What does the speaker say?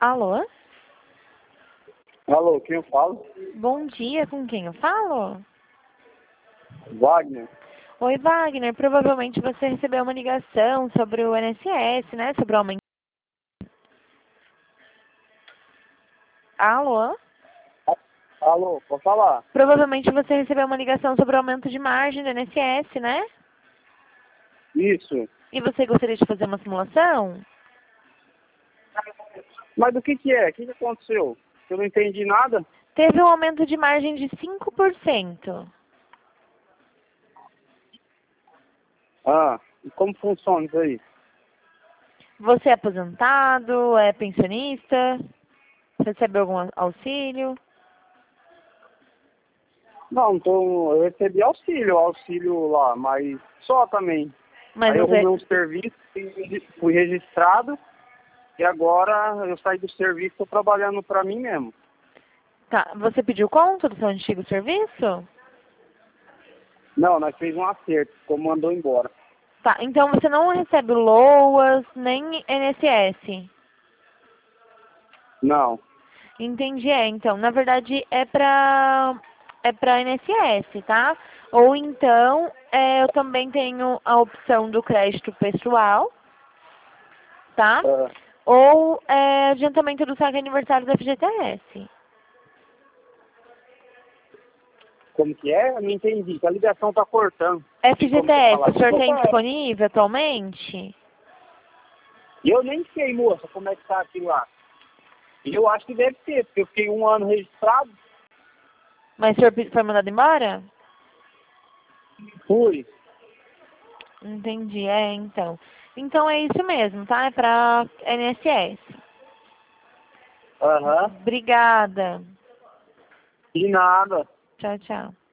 Alô? Alô, quem eu falo? Bom dia, com quem eu falo? Wagner. Oi, Wagner. Provavelmente você recebeu uma ligação sobre o INSS, né? Sobre o aumento. Alô? Alô, pode falar? Provavelmente você recebeu uma ligação sobre o aumento de margem do INSS, né? Isso. E você gostaria de fazer uma simulação? Mas do que é? O que aconteceu? Eu não entendi nada. Teve um aumento de margem de 5%. Ah, e como funciona isso aí? Você é aposentado? É pensionista? Recebeu algum auxílio? Não, eu recebi auxílio lá, mas só também. Mas Aí eu você... arrumei um serviço, fui registrado e agora eu saí do serviço e estou trabalhando para mim mesmo. Tá, você pediu conta do seu antigo serviço? Não, nós fez um acerto, como mandou embora. Tá, então você não recebe LOAS, nem INSS. Não. Entendi, então. Na verdade, é pra INSS, tá? Ou então, eu também tenho a opção do crédito pessoal, tá? Ah, Ou adiantamento do saque aniversário do FGTS. como que é? Eu não entendi, que a ligação tá cortando. Tem como você FGTS, falar o senhor de tem novo? disponível atualmente? E eu nem sei, moça, como é que tá aqui lá. E eu acho que deve ser, porque eu fiquei um ano registrado, Mas o senhor foi mandado embora? fui. Entendi, então. Então é isso mesmo, tá? É pra INSS. Aham. Obrigada. E nada. Tchau, tchau.